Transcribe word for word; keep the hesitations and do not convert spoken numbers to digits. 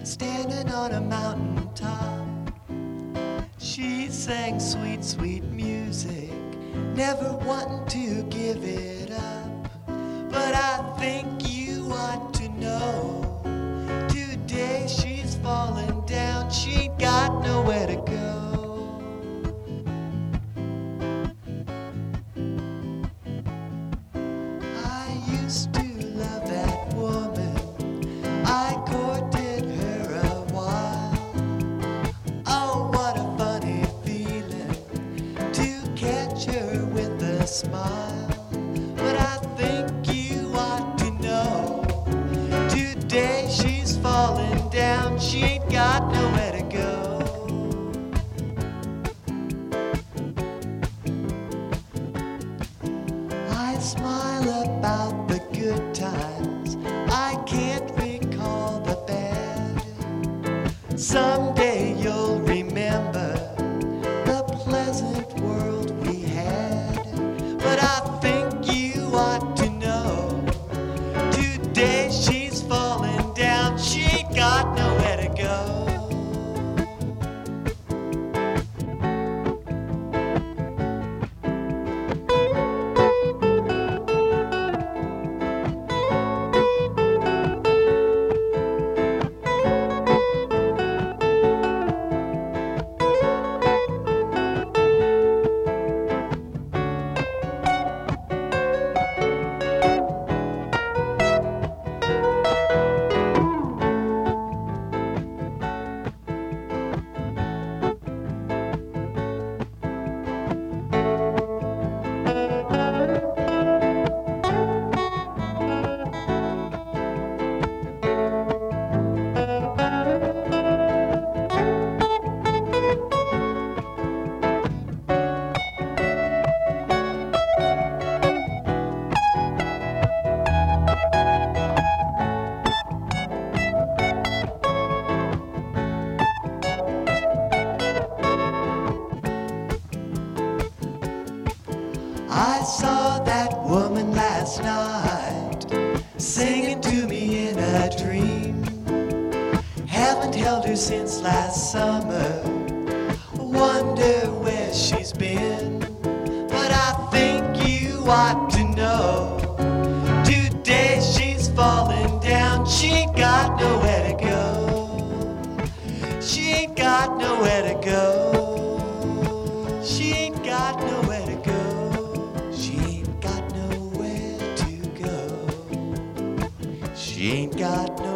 standing on a mountain top. She sang sweet, sweet music, never wanting to give it up. But I think you ought to know, today she's falling down, she ain't got nowhere to go. I used to love that woman, I courted her a while. Oh, what a funny feeling to catch her with a smile. But I think you ought to know, today she's falling down, she ain't got nowhere to go. I smile about the good times, I can't recall the bad. Someday you'll remember the pleasant world we had. But I think you ought to know, today she's falling down, she ain't got nowhere to go. I saw that woman last night, singing to me in a dream. Haven't held her since last summer, wonder where she's been. But I think you ought to know, today she's falling down, she ain't got nowhere to go. She ain't got nowhere to go. She ain't got nowhere to go. She ain't got nowhere to go. She ain't got no